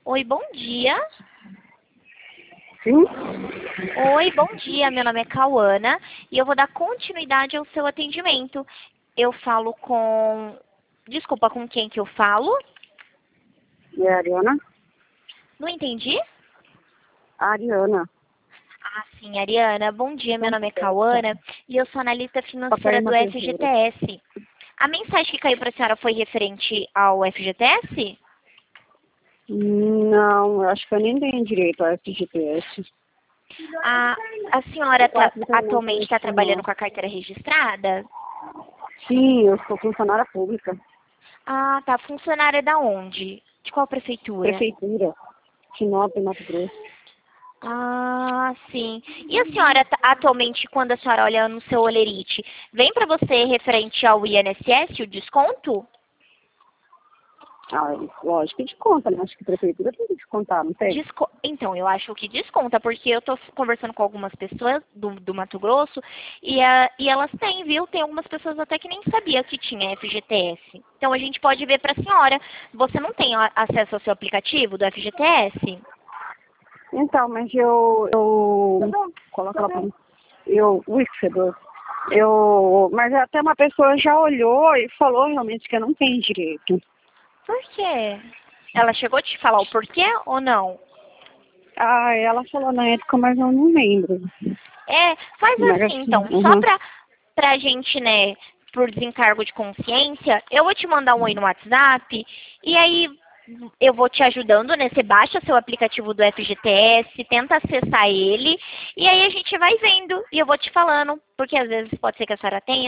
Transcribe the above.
Oi, bom dia. Sim? Oi, bom dia. Meu nome é Cauana e eu vou dar continuidade ao seu atendimento. Eu falo com... Desculpa, com quem que eu falo? É a Ariana? Não entendi? A Ariana. Ah, sim, Ariana. Bom dia, meu Então, nome é Cauana e eu sou analista financeira do Catarina Ferreira. FGTS. A mensagem que caiu para a senhora foi referente ao FGTS? Não, eu acho que eu nem tenho direito ao FGTS. A senhora atualmente está trabalhando Não. com a carteira registrada? Sim, eu sou funcionária pública. Ah, tá. Funcionária da onde? De qual prefeitura? Prefeitura. Sinop, Mato Grosso. Ah, sim. E a senhora, atualmente, quando a senhora olha no seu olerite, vem para você referente ao INSS, o desconto? Ah, lógico que desconta, né? Acho que prefeitura tem que descontar, não tem? Então, eu acho que desconta, porque eu tô conversando com algumas pessoas do Mato Grosso e elas têm, viu? Tem algumas pessoas até que nem sabiam que tinha FGTS. Então, a gente pode ver para a senhora. Você não tem acesso ao seu aplicativo do FGTS? Então, mas coloca lá pra mim. Ui, que fedor. Mas até uma pessoa já olhou e falou realmente que eu não tenho direito. Por quê? Ela chegou a te falar o porquê ou não? Ah, ela falou na época, mas eu não lembro. Faz Mas assim, assim, então, só pra gente, né, por desencargo de consciência, eu vou te mandar um oi no WhatsApp, e aí eu vou te ajudando, né, você baixa seu aplicativo do FGTS, tenta acessar ele, e aí a gente vai vendo, e eu vou te falando, porque às vezes pode ser que a senhora tenha,